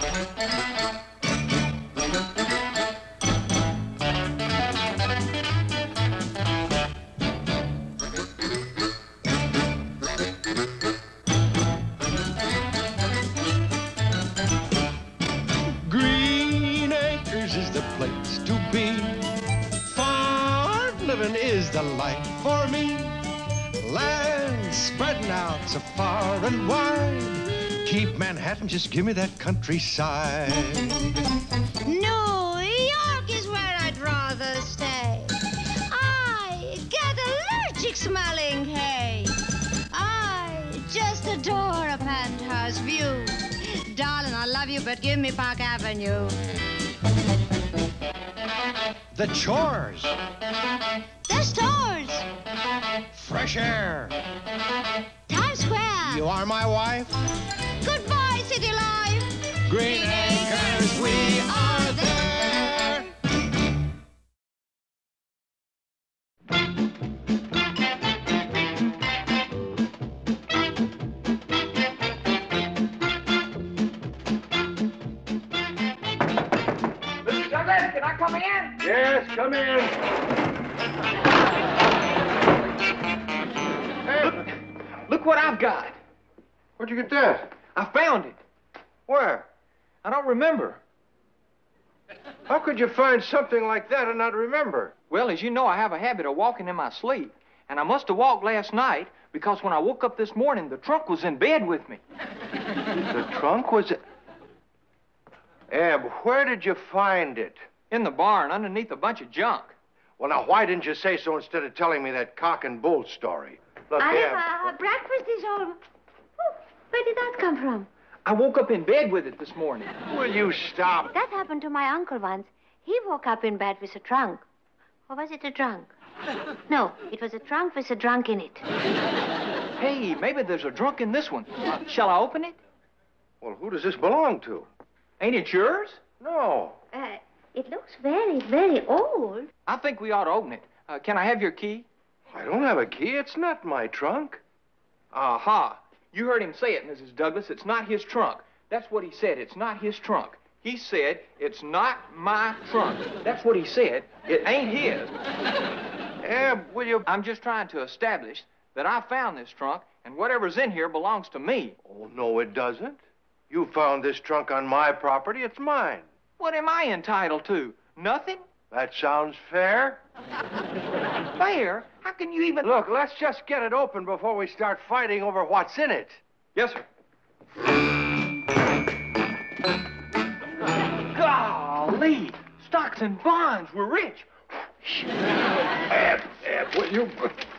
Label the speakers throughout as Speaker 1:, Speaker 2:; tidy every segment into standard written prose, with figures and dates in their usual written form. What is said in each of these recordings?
Speaker 1: Green Acres is the place to be. Farm living is the life for me. Land spreading out so far and wide. Keep Manhattan, just give me that countryside.
Speaker 2: New York is where I'd rather stay. I get allergic smelling hay. I just adore a penthouse view. Darling, I love you, but give me Park Avenue.
Speaker 1: The chores,
Speaker 2: The stores,
Speaker 1: fresh air.
Speaker 2: Times Square.
Speaker 1: You are my wife.
Speaker 2: Goodbye, city life.
Speaker 1: Green Acres, we are there.
Speaker 3: Mr. Douglas, can I come in?
Speaker 4: Yes, come in.
Speaker 3: Hey, look what I've got.
Speaker 4: Where'd you get that?
Speaker 3: I found it.
Speaker 4: Where?
Speaker 3: I don't remember.
Speaker 4: How could you find something like that and not remember?
Speaker 3: Well, as you know, I have a habit of walking in my sleep. And I must have walked last night because when I woke up this morning, the trunk was in bed with me.
Speaker 4: The trunk was... Eb, where did you find it?
Speaker 3: In the barn, underneath a bunch of junk.
Speaker 4: Well, now, why didn't you say so instead of telling me that cock and bull story? Look, Eb...
Speaker 2: breakfast is all... Oh, where did that come from?
Speaker 3: I woke up in bed with it this morning.
Speaker 4: Will you stop?
Speaker 2: That happened to my uncle once. He woke up in bed with a trunk. Or was it a drunk? No, it was a trunk with a drunk in it.
Speaker 3: Hey, maybe there's a drunk in this one. Shall I open it?
Speaker 4: Well, who does this belong to?
Speaker 3: Ain't it yours?
Speaker 4: No.
Speaker 2: It looks very, very old.
Speaker 3: I think we ought to open it. Can I have your key?
Speaker 4: I don't have a key. It's not my trunk.
Speaker 3: Aha. You heard him say it, Mrs. Douglas. It's not his trunk. That's what he said. It's not his trunk. He said, it's not my trunk. That's what he said. It ain't his.
Speaker 4: Eb, will you...
Speaker 3: I'm just trying to establish that I found this trunk, and whatever's in here belongs to me.
Speaker 4: Oh, no, it doesn't. You found this trunk on my property. It's mine.
Speaker 3: What am I entitled to? Nothing?
Speaker 4: That sounds fair.
Speaker 3: Fair? How can you even...
Speaker 4: Look, let's just get it open before we start fighting over what's in it.
Speaker 3: Yes, sir. Golly! Stocks and bonds. We're rich.
Speaker 4: Eb, will you...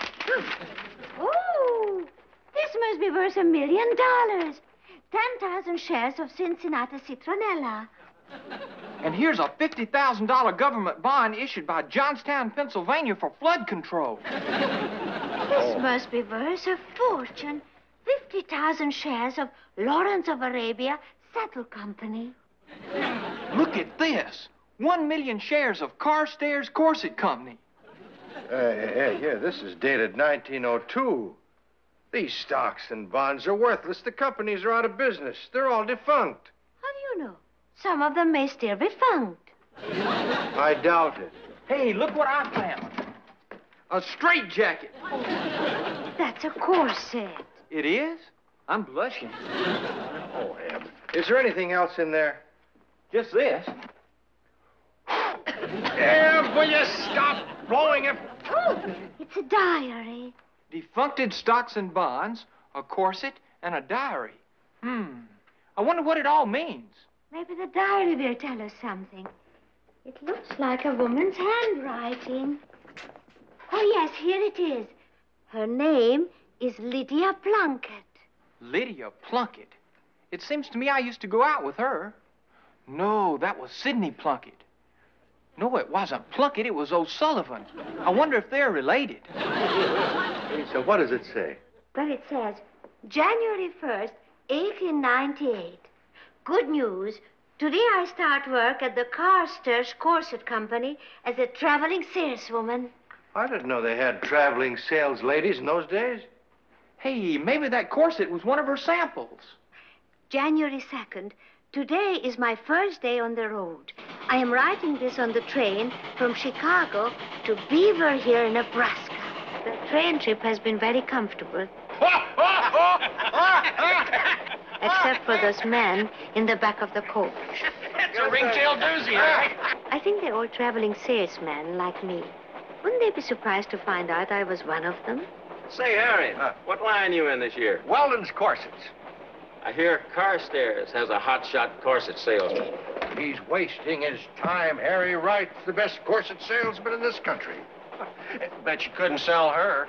Speaker 2: Oh, this must be worth $1 million. 10,000 shares of Cincinnati Citronella.
Speaker 3: And here's a $50,000 government bond issued by Johnstown, Pennsylvania for flood control.
Speaker 2: This must be worth a fortune. 50,000 shares of Lawrence of Arabia Saddle Company.
Speaker 3: Look at this. 1 million shares of Carstairs Corset Company.
Speaker 4: Yeah, this is dated 1902. These stocks and bonds are worthless. The companies are out of business. They're all defunct.
Speaker 2: How do you know? Some of them may still be found.
Speaker 4: I doubt it.
Speaker 3: Hey, look what I found. A straitjacket.
Speaker 2: That's a corset.
Speaker 3: It is? I'm blushing.
Speaker 4: Oh, Eb. Is there anything else in there?
Speaker 3: Just this.
Speaker 4: Eb, will you stop blowing it?
Speaker 2: Oh, it's a diary.
Speaker 3: Defuncted stocks and bonds, a corset, and a diary. I wonder what it all means.
Speaker 2: Maybe the diary will tell us something. It looks like a woman's handwriting. Oh, yes, here it is. Her name is Lydia Plunkett.
Speaker 3: Lydia Plunkett. It seems to me I used to go out with her. No, that was Sidney Plunkett. No, it wasn't Plunkett. It was O'Sullivan. I wonder if they're related.
Speaker 4: Hey, so what does it say?
Speaker 2: Well, it says, January 1st, 1898. Good news. Today I start work at the Carstairs Corset Company as a traveling saleswoman.
Speaker 4: I didn't know they had traveling sales ladies in those days.
Speaker 3: Hey, maybe that corset was one of her samples.
Speaker 2: January 2nd, Today is my first day on the road. I am writing this on the train from Chicago to Beaver Hill, Nebraska. The train trip has been very comfortable. Except for those men in the back of the coach.
Speaker 3: That's a ringtail doozy, right?
Speaker 2: I think they're all traveling salesmen like me. Wouldn't they be surprised to find out I was one of them?
Speaker 5: Say, Harry, what line you in this year?
Speaker 4: Weldon's Corsets.
Speaker 5: I hear Carstairs has a hotshot corset salesman.
Speaker 4: He's wasting his time. Harry Wright's the best corset salesman in this country.
Speaker 5: Bet you couldn't sell her.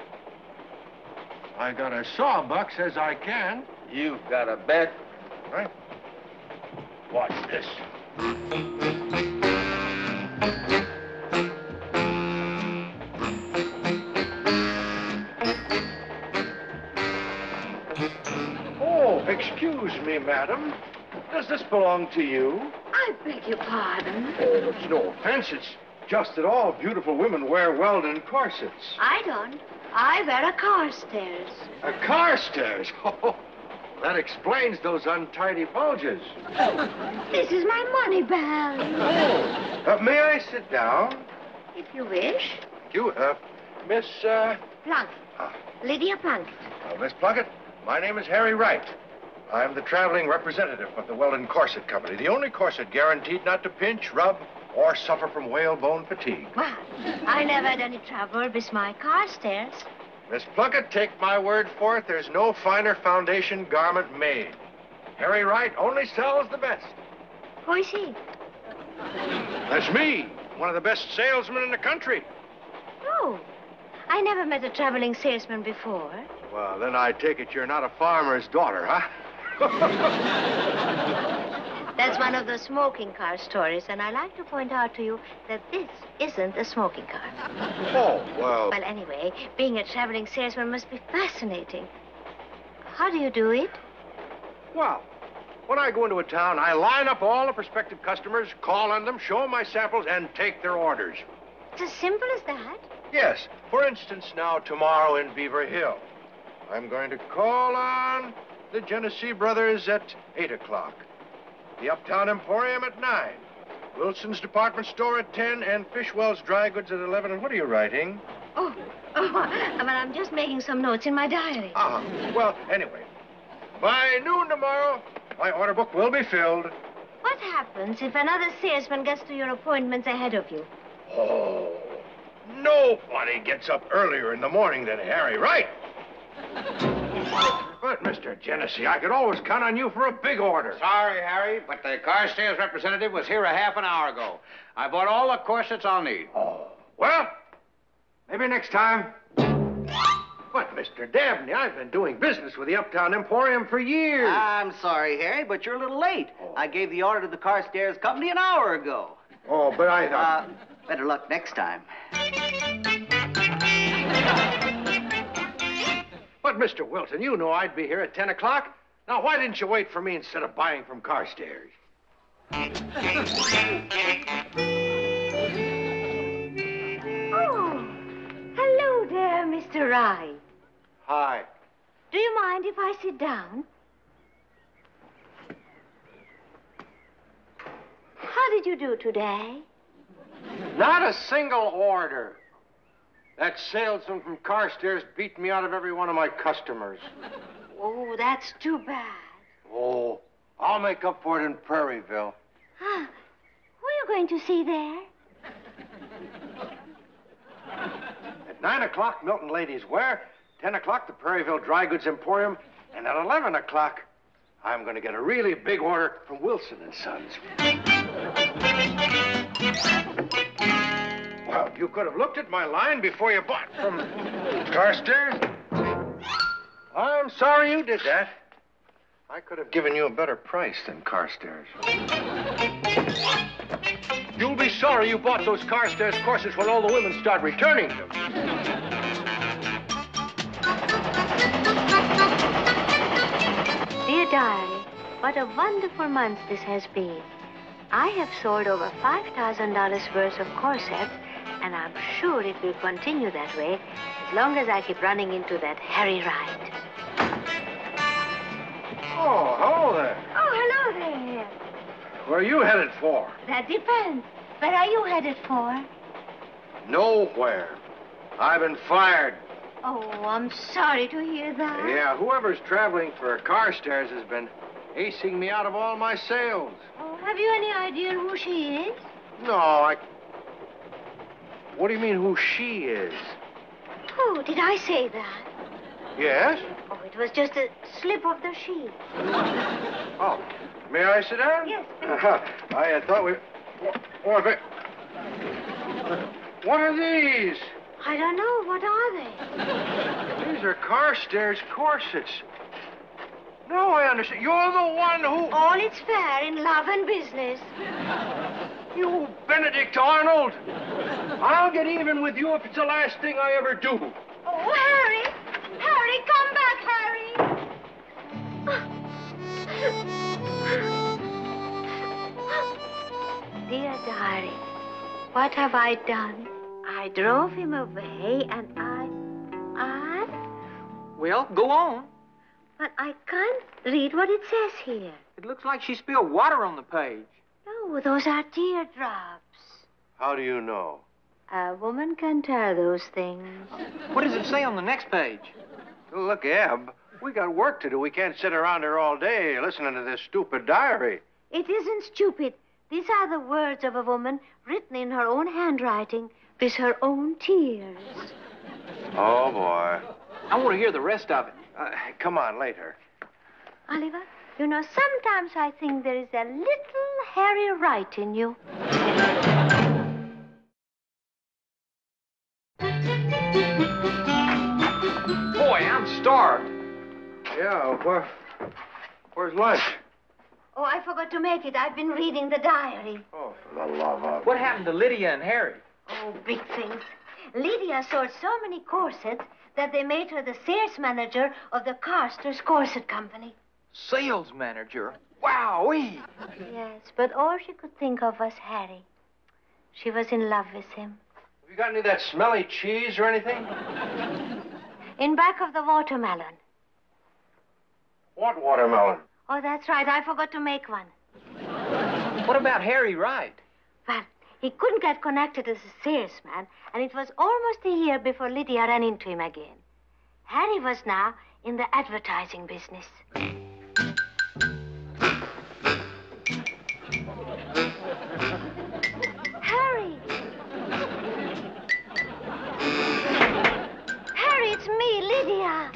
Speaker 4: I got a sawbuck, says I can.
Speaker 5: You've got a bet.
Speaker 4: Right? Watch this. Oh, excuse me, madam. Does this belong to you?
Speaker 2: I beg your pardon.
Speaker 4: Oh, it's no offense. It's just that all beautiful women wear Weldon corsets.
Speaker 2: I don't. I wear a Carstairs.
Speaker 4: A Carstairs? Oh, that explains those untidy bulges.
Speaker 2: This is my money bag.
Speaker 4: May I sit down?
Speaker 2: If you wish.
Speaker 4: Thank you. Miss,
Speaker 2: Plunkett. Lydia Plunkett.
Speaker 4: Miss Plunkett, my name is Harry Wright. I'm the traveling representative of the Weldon Corset Company, the only corset guaranteed not to pinch, rub, or suffer from whalebone fatigue.
Speaker 2: Well, I never had any trouble with my Carstairs.
Speaker 4: Miss Plunkett, take my word for it, there's no finer foundation garment made. Harry Wright only sells the best.
Speaker 2: Who is he?
Speaker 4: That's me, one of the best salesmen in the country.
Speaker 2: Oh, I never met a traveling salesman before.
Speaker 4: Well, then I take it you're not a farmer's daughter, huh?
Speaker 2: That's one of those smoking car stories, and I like to point out to you that this isn't a smoking car.
Speaker 4: Oh, well...
Speaker 2: Well, anyway, being a traveling salesman must be fascinating. How do you do it?
Speaker 4: Well, when I go into a town, I line up all the prospective customers, call on them, show them my samples, and take their orders.
Speaker 2: It's as simple as that?
Speaker 4: Yes. For instance, now, tomorrow in Beaver Hill, I'm going to call on the Genesee Brothers at 8 o'clock. The Uptown Emporium at 9. Wilson's Department Store at 10, and Fishwell's Dry Goods at 11. And what are you writing?
Speaker 2: Oh, well, I'm just making some notes in my diary.
Speaker 4: Well, anyway, by noon tomorrow, my order book will be filled.
Speaker 2: What happens if another salesman gets to your appointments ahead of you?
Speaker 4: Oh, nobody gets up earlier in the morning than Harry Wright. But, Mr. Genesee, I could always count on you for a big order.
Speaker 6: Sorry, Harry, but the Carstairs representative was here a half an hour ago. I bought all the corsets I'll need.
Speaker 4: Oh, well, maybe next time. But, Mr. Dabney, I've been doing business with the Uptown Emporium for years.
Speaker 7: I'm sorry, Harry, but you're a little late. I gave the order to the Carstairs Company an hour ago.
Speaker 4: Oh, but I thought...
Speaker 7: Better luck next time.
Speaker 4: But, Mr. Wilson, you know I'd be here at 10 o'clock. Now, why didn't you wait for me instead of buying from Carstairs?
Speaker 2: Oh, hello there, Mr. Wright.
Speaker 4: Hi.
Speaker 2: Do you mind if I sit down? How did you do today?
Speaker 4: Not a single order. That salesman from Carstairs beat me out of every one of my customers.
Speaker 2: Oh, that's too bad.
Speaker 4: Oh, I'll make up for it in Prairieville.
Speaker 2: Who are you going to see there?
Speaker 4: At 9 o'clock, Milton Ladies Wear. 10 o'clock, the Prairieville Dry Goods Emporium. And at 11 o'clock, I'm going to get a really big order from Wilson & Sons. Well, you could have looked at my line before you bought from Carstairs. I'm sorry you did that. I could have given you a better price than Carstairs. You'll be sorry you bought those Carstairs corsets when all the women start returning them.
Speaker 2: Dear Diary, what a wonderful month this has been. I have sold over $5,000 worth of corsets, and I'm sure it will continue that way as long as I keep running into that Harry Wright.
Speaker 4: Oh, hello there.
Speaker 2: Oh, hello there, here.
Speaker 4: Where are you headed for?
Speaker 2: That depends. Where are you headed for?
Speaker 4: Nowhere. I've been fired.
Speaker 2: Oh, I'm sorry to hear that.
Speaker 4: Yeah, whoever's traveling for Carstairs has been acing me out of all my sales.
Speaker 2: Oh, have you any idea who she is?
Speaker 4: No, What do you mean, who she is?
Speaker 2: Oh, did I say that?
Speaker 4: Yes?
Speaker 2: Oh, it was just a slip of the sheet.
Speaker 4: Oh, may I sit down?
Speaker 2: Yes, please.
Speaker 4: I thought we... What are these?
Speaker 2: I don't know. What are they?
Speaker 4: These are Carstairs corsets. No, I understand. You're the one who...
Speaker 2: All is fair in love and business.
Speaker 4: You, Benedict Arnold! I'll get even with you if it's the last thing I ever do.
Speaker 2: Oh, Harry! Harry, come back, Harry! Dear diary, what have I done? I drove him away and
Speaker 3: Well, go on.
Speaker 2: But I can't read what it says here.
Speaker 3: It looks like she spilled water on the page.
Speaker 2: No, those are teardrops.
Speaker 4: How do you know?
Speaker 2: A woman can tell those things.
Speaker 3: What does it say on the next page?
Speaker 4: Look, Eb, we got work to do. We can't sit around here all day listening to this stupid diary.
Speaker 2: It isn't stupid. These are the words of a woman written in her own handwriting with her own tears.
Speaker 4: Oh, boy.
Speaker 3: I want to hear the rest of it.
Speaker 4: Come on, later.
Speaker 2: Oliver, you know, sometimes I think there is a little Harry Wright in you.
Speaker 3: Boy, I'm starved.
Speaker 4: Yeah, where's lunch?
Speaker 2: Oh, I forgot to make it. I've been reading the diary.
Speaker 4: Oh, for the love of...
Speaker 3: What happened to Lydia and Harry?
Speaker 2: Oh, big things. Lydia sold so many corsets that they made her the sales manager of the Carstairs Corset Company.
Speaker 3: Sales manager? Wowee!
Speaker 2: Yes, but all she could think of was Harry. She was in love with him.
Speaker 4: Have you got any of that smelly cheese or anything?
Speaker 2: In back of the watermelon.
Speaker 4: What watermelon?
Speaker 2: Oh, that's right. I forgot to make one.
Speaker 3: What about Harry Wright?
Speaker 2: Well, he couldn't get connected as a salesman, and it was almost a year before Lydia ran into him again. Harry was now in the advertising business. Harry! Harry, it's me, Lydia.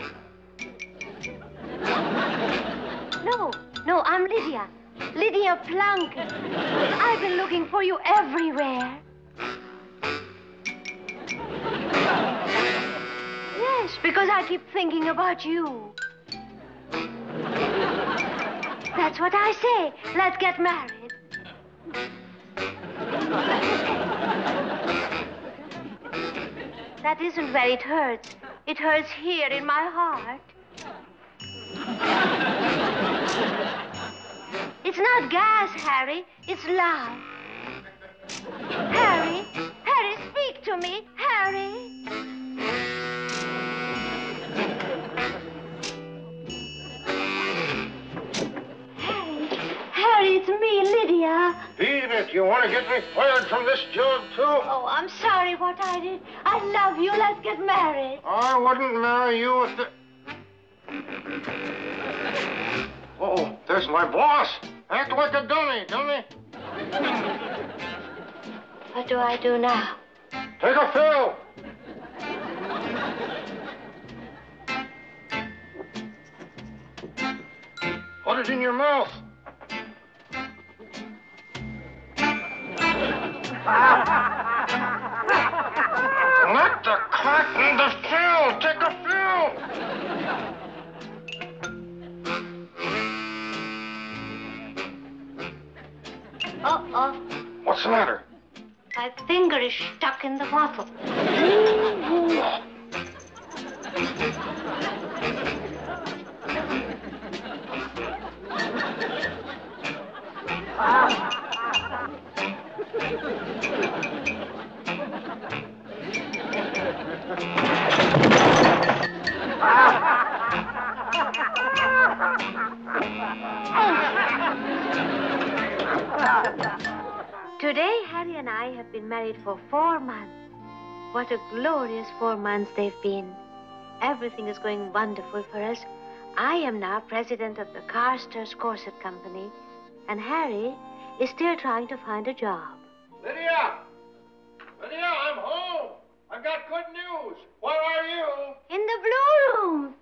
Speaker 2: No, I'm Lydia. Lydia Plunkett. I've been looking for you everywhere. Yes, because I keep thinking about you. That's what I say. Let's get married. That isn't where it hurts. It hurts here in my heart. It's not gas, Harry. It's love. Harry, speak to me. Harry. Harry, it's me, Lydia.
Speaker 4: Beat it. You want to get me fired from this job, too?
Speaker 2: Oh, I'm sorry what I did. I love you. Let's get married.
Speaker 4: I wouldn't marry you if the... Oh, there's my boss. Act like a dummy.
Speaker 2: What do I do now?
Speaker 4: Take a fill. Put it in your mouth. Let the cotton the fill. Take a fill.
Speaker 2: Uh-oh.
Speaker 4: What's the matter?
Speaker 2: My finger is stuck in the bottle. Today, Harry and I have been married for 4 months. What a glorious 4 months they've been. Everything is going wonderful for us. I am now president of the Carstairs Corset Company, and Harry is still trying to find a job.
Speaker 4: Lydia! Lydia, I'm home. I've got good news. Where are you?
Speaker 2: In the blue room.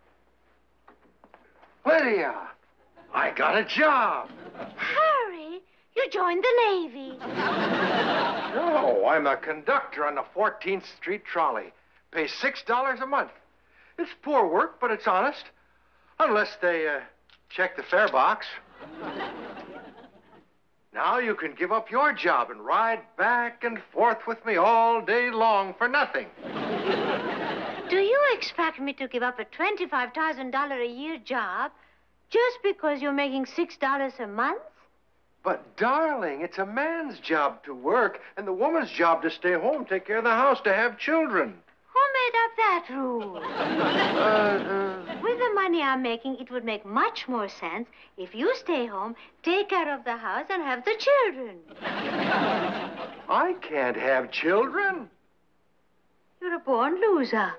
Speaker 4: Lydia, I got a job.
Speaker 2: Harry, you joined the Navy.
Speaker 4: No, I'm a conductor on the 14th Street trolley. Pay $6 a month. It's poor work, but it's honest. Unless they check the fare box. Now you can give up your job and ride back and forth with me all day long for nothing.
Speaker 2: Do you expect me to give up a $25,000 a year job just because you're making $6 a month?
Speaker 4: But, darling, it's a man's job to work and the woman's job to stay home, take care of the house, to have children.
Speaker 2: Who made up that rule? With the money I'm making, it would make much more sense if you stay home, take care of the house, and have the children.
Speaker 4: I can't have children.
Speaker 2: You're a born loser.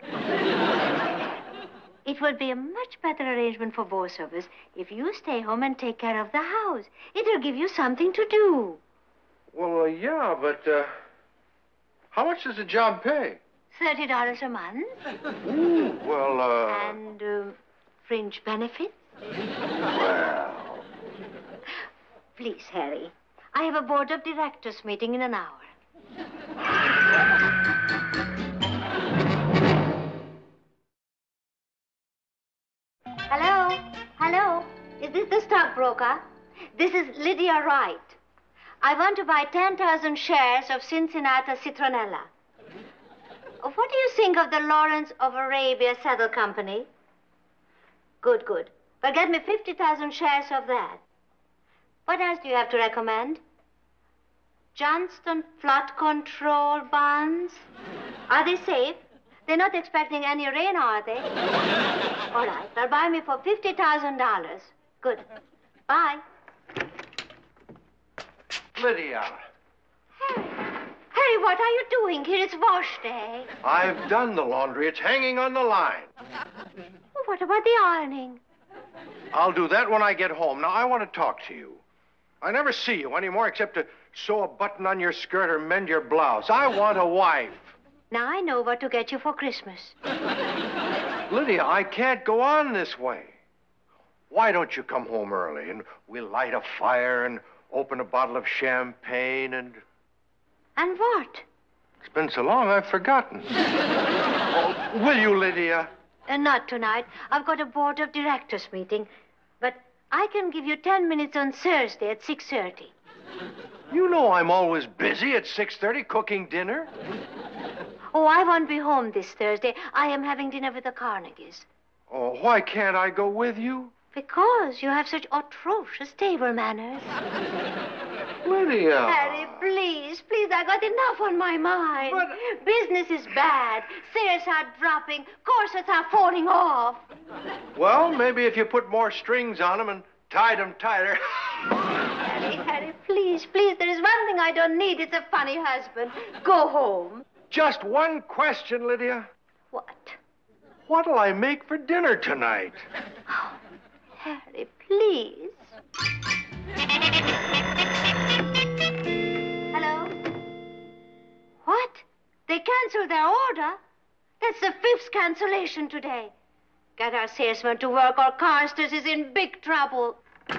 Speaker 2: It would be a much better arrangement for both of us if you stay home and take care of the house. It'll give you something to do.
Speaker 4: Well, yeah, but how much does the job pay?
Speaker 2: $30 a month.
Speaker 4: Ooh, well,
Speaker 2: And fringe benefits.
Speaker 4: Well...
Speaker 2: Please, Harry. I have a board of directors meeting in an hour. Hello? Hello? Is this the stockbroker? This is Lydia Wright. I want to buy 10,000 shares of Cincinnati Citronella. What do you think of the Lawrence of Arabia Saddle Company? Good, good. Well, get me 50,000 shares of that. What else do you have to recommend? Johnston Flood Control bonds? Are they safe? They're not expecting any rain, are they? All right, well, buy me for $50,000. Good. Bye.
Speaker 4: Lydia.
Speaker 2: Harry, what are you doing here? It's wash day.
Speaker 4: I've done the laundry. It's hanging on the line.
Speaker 2: Well, what about the ironing?
Speaker 4: I'll do that when I get home. Now, I want to talk to you. I never see you anymore except to sew a button on your skirt or mend your blouse. I want a wife.
Speaker 2: Now I know what to get you for Christmas.
Speaker 4: Lydia, I can't go on this way. Why don't you come home early and we'll light a fire and open a bottle of champagne and...
Speaker 2: And what?
Speaker 4: It's been so long, I've forgotten. Oh, will you, Lydia?
Speaker 2: Not tonight. I've got a board of directors meeting. But I can give you 10 minutes on Thursday at 6:30.
Speaker 4: You know I'm always busy at 6:30 cooking dinner.
Speaker 2: Oh, I won't be home this Thursday. I am having dinner with the Carnegies.
Speaker 4: Oh, why can't I go with you?
Speaker 2: Because you have such atrocious table manners.
Speaker 4: Lydia.
Speaker 2: Harry, please, please, I got enough on my mind.
Speaker 4: But...
Speaker 2: Business is bad. Sales are dropping. Corsets are falling off.
Speaker 4: Well, maybe if you put more strings on them and tied them tighter.
Speaker 2: Harry, please, please, there is one thing I don't need. It's a funny husband. Go home.
Speaker 4: Just one question, Lydia.
Speaker 2: What?
Speaker 4: What'll I make for dinner tonight?
Speaker 2: Oh, Harry, please. Hello? What? They canceled their order? That's the 5th cancellation today. Get our salesman to work or Carstairs is in big trouble.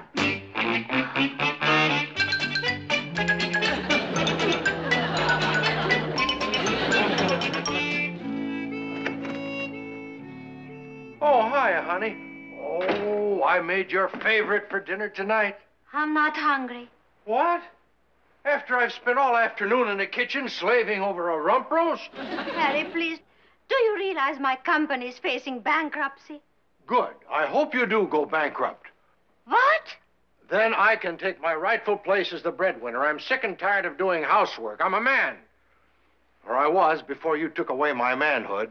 Speaker 4: Oh, hi, honey. Oh, I made your favorite for dinner tonight.
Speaker 2: I'm not hungry.
Speaker 4: What? After I've spent all afternoon in the kitchen slaving over a rump roast?
Speaker 2: Harry, please, do you realize my company is facing bankruptcy?
Speaker 4: Good. I hope you do go bankrupt.
Speaker 2: What?
Speaker 4: Then I can take my rightful place as the breadwinner. I'm sick and tired of doing housework. I'm a man. Or I was before you took away my manhood.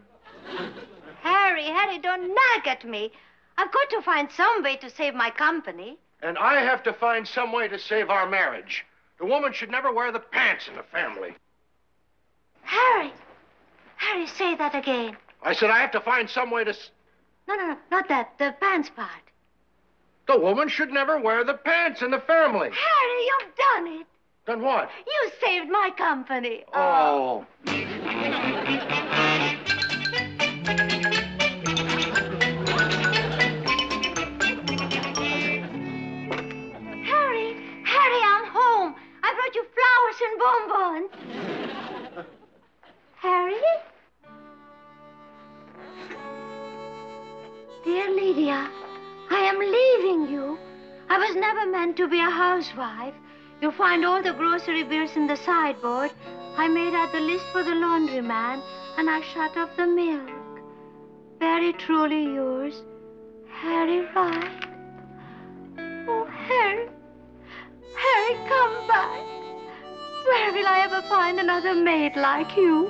Speaker 2: Harry, don't nag at me. I've got to find some way to save my company.
Speaker 4: And I have to find some way to save our marriage. The woman should never wear the pants in the family.
Speaker 2: Harry! Harry, say that again.
Speaker 4: I said I have to find some way to...
Speaker 2: No, not that. The pants part.
Speaker 4: The woman should never wear the pants in the family.
Speaker 2: Harry, you've done it.
Speaker 4: Then what?
Speaker 2: You saved my company.
Speaker 4: Oh.
Speaker 2: Harry, I'm home. I brought you flowers and bonbons. Harry? Dear Lydia, I am leaving you. I was never meant to be a housewife. You'll find all the grocery bills in the sideboard. I made out the list for the laundryman, and I shut off the milk. Very truly yours, Harry Wright. Oh, Harry. Harry, come back. Where will I ever find another maid like you?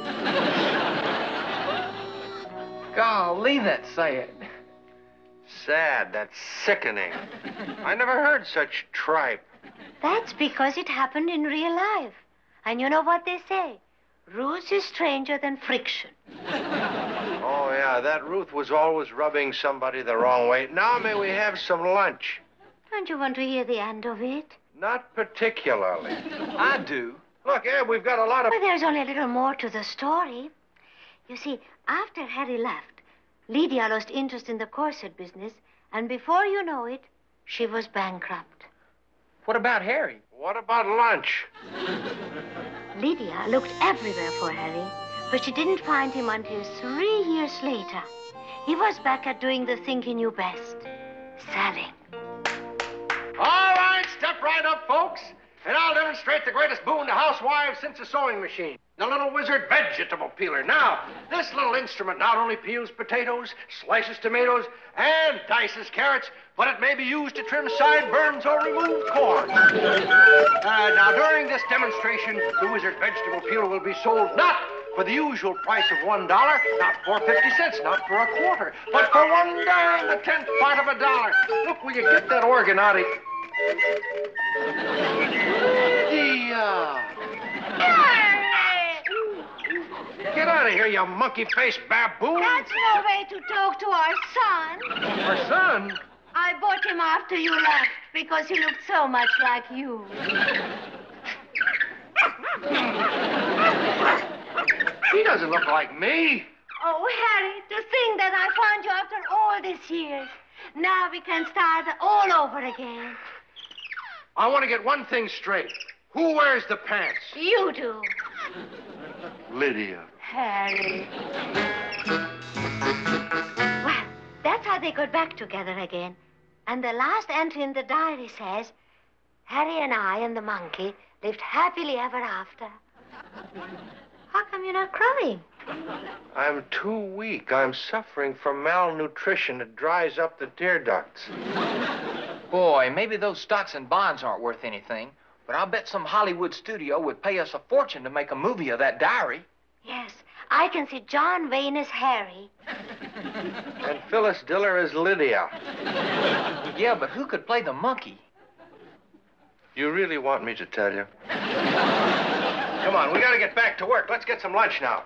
Speaker 3: Golly, that's sad.
Speaker 4: Sad. That's sickening. I never heard such tripe.
Speaker 2: That's because it happened in real life. And you know what they say? Ruth is stranger than friction.
Speaker 4: Oh, yeah, that Ruth was always rubbing somebody the wrong way. Now may we have some lunch?
Speaker 2: Don't you want to hear the end of it?
Speaker 4: Not particularly.
Speaker 3: I do.
Speaker 4: Look, Eb, we've got a lot of...
Speaker 2: Well, there's only a little more to the story. You see, after Harry left, Lydia lost interest in the corset business, and before you know it, she was bankrupt.
Speaker 3: What about Harry?
Speaker 4: What about lunch?
Speaker 2: Lydia looked everywhere for Harry, but she didn't find him until 3 years later. He was back at doing the thing he knew best, selling.
Speaker 4: All right, step right up, folks, and I'll demonstrate the greatest boon to housewives since a sewing machine. The little wizard vegetable peeler. Now, this little instrument not only peels potatoes, slices tomatoes, and dices carrots, but it may be used to trim sideburns or remove corn. Now, during this demonstration, the wizard vegetable peeler will be sold not for the usual price of $1, not for 50 cents, not for a quarter, but for 1 darn the 10th part of a dollar. Look, will you get that organ out of... Get out of here, you monkey-faced baboon.
Speaker 2: That's no way to talk to our son.
Speaker 4: Our son?
Speaker 2: I bought him after you left because he looked so much like you.
Speaker 4: He doesn't look like me.
Speaker 2: Oh, Harry, to think that I found you after all these years. Now we can start all over again.
Speaker 4: I want to get one thing straight. Who wears the pants?
Speaker 2: You do.
Speaker 4: Lydia.
Speaker 2: Harry. Well, that's how they got back together again. And the last entry in the diary says, Harry and I and the monkey lived happily ever after. How come you're not crying?
Speaker 4: I'm too weak. I'm suffering from malnutrition. It dries up the tear ducts.
Speaker 3: Boy, maybe those stocks and bonds aren't worth anything, but I'll bet some Hollywood studio would pay us a fortune to make a movie of that diary.
Speaker 2: Yes, I can see John Wayne as Harry.
Speaker 4: And Phyllis Diller as Lydia.
Speaker 3: Yeah, but who could play the monkey?
Speaker 4: You really want me to tell you? Come on, we gotta get back to work. Let's get some lunch now.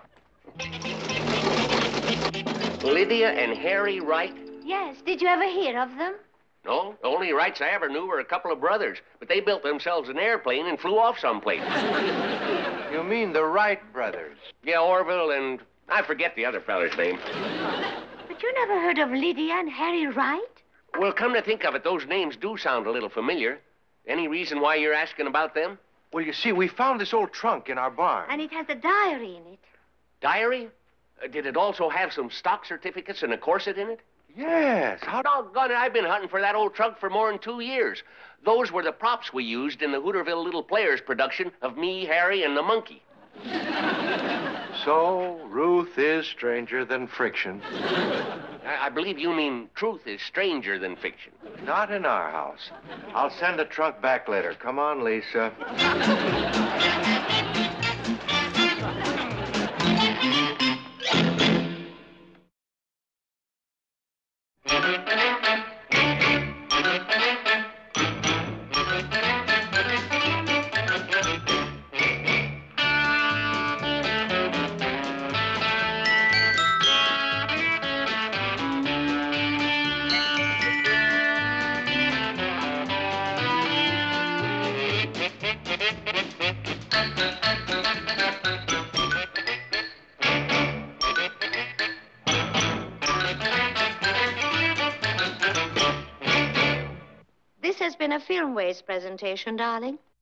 Speaker 8: Lydia and Harry Wright?
Speaker 2: Yes, did you ever hear of them?
Speaker 8: No, the only Wrights I ever knew were a couple of brothers, but they built themselves an airplane and flew off someplace.
Speaker 4: You mean the Wright brothers?
Speaker 8: Yeah, Orville and I forget the other feller's name.
Speaker 2: But you never heard of Lydia and Harry Wright?
Speaker 8: Well, come to think of it, those names do sound a little familiar. Any reason why you're asking about them?
Speaker 4: Well, you see, we found this old trunk in our barn.
Speaker 2: And it has a diary in it.
Speaker 8: Diary? Did it also have some stock certificates and a corset in it?
Speaker 4: Yes. How
Speaker 8: Doggone it, I've been hunting for that old trunk for more than 2 years. Those were the props we used in the Hooterville Little Players production of Me, Harry, and the Monkey.
Speaker 4: So, Ruth is stranger than friction.
Speaker 8: I believe you mean truth is stranger than fiction.
Speaker 4: Not in our house. I'll send the trunk back later. Come on, Lisa.
Speaker 2: has been a Filmways presentation, darling.